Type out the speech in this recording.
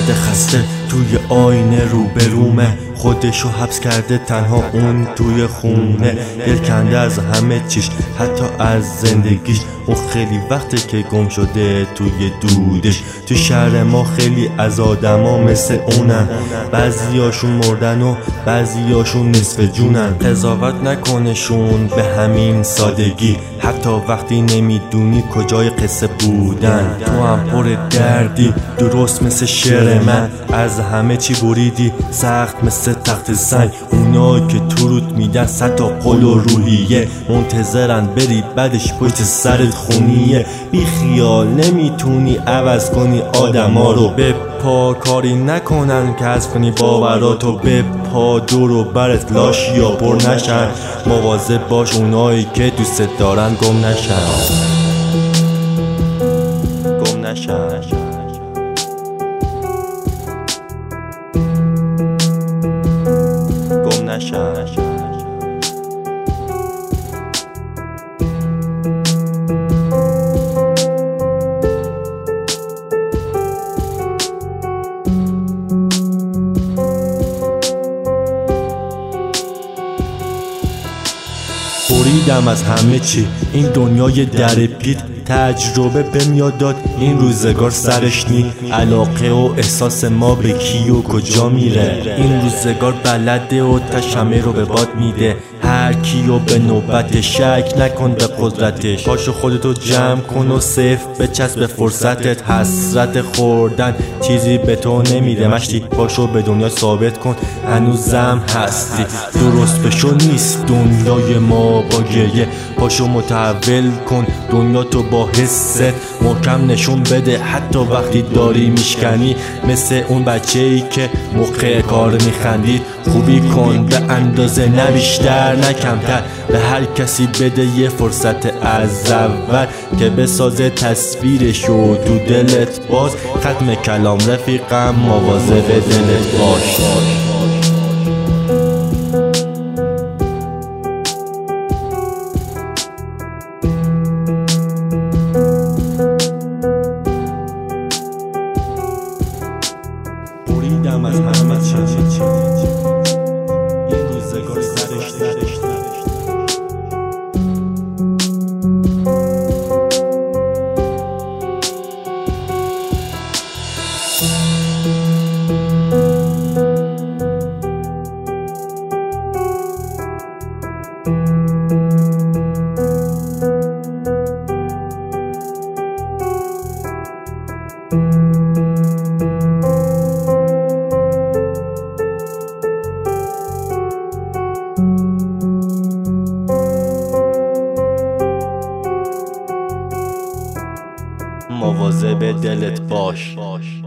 مرد خسته توی آینه روبرومه، خودشو حبس کرده تنها اون توی خونه، دل کنده از همه چیش حتی از زندگیش. اون خیلی وقته که گم شده توی دودش. تو شهر ما خیلی از آدما مثل اونن، بعضیاشون مردن و بعضیاشون نصف جونن. قضاوت نکنشون به همین سادگی، حتی وقتی نمیدونی کجای قصه بودن. تو هم پر دردی درست مثل شعر من، از همه چی بریدی سخت مثل تخت سنگ. اونا که تو روت میدن صد تا قول و روحیه، منتظرن بری بعدش پشت سرت خونیه. بی خیال نمیتونی عوض کنی آدما رو، به پا کاری نکنن که حذف کنی باوراتو. به پا دور و برت لاش یا پر نشن، مواظب باش اونایی که دوست دارن گم نشن. گم نشن. گم نشن. بریدم از همه چی، این دنیای در پید. تجربه بهم یاد داد این روزگار سرش نی. علاقه و احساس ما به کی و کجا میره، این روزگار بلده و تشمه رو به باد میده. هر کیو به نوبت شک نکن به قدرتش. پاشو خودتو جمع کن و صفر بچسب به فرصتت. حسرت خوردن چیزی به تو نمیده مشتی، پاشو به دنیا ثابت کن هنوزم هستی. درست بشو نیست دنیای ما با گریه، پاشو متحول کن دنیا تو با حست. محکم نشون بده حتی وقتی داری میشکنی، مثل اون بچه‌ای که موقع کار میخندید. خوبی کن به اندازه نه بیشتر نه کمتر، به هر کسی بده یه فرصت از اول که بسازه تصویرشو تو دلت باز. ختم کلام رفیقم، مواظب دلت باش. بریدم از همه چی، این روزگار سرش مواظب دلت باش.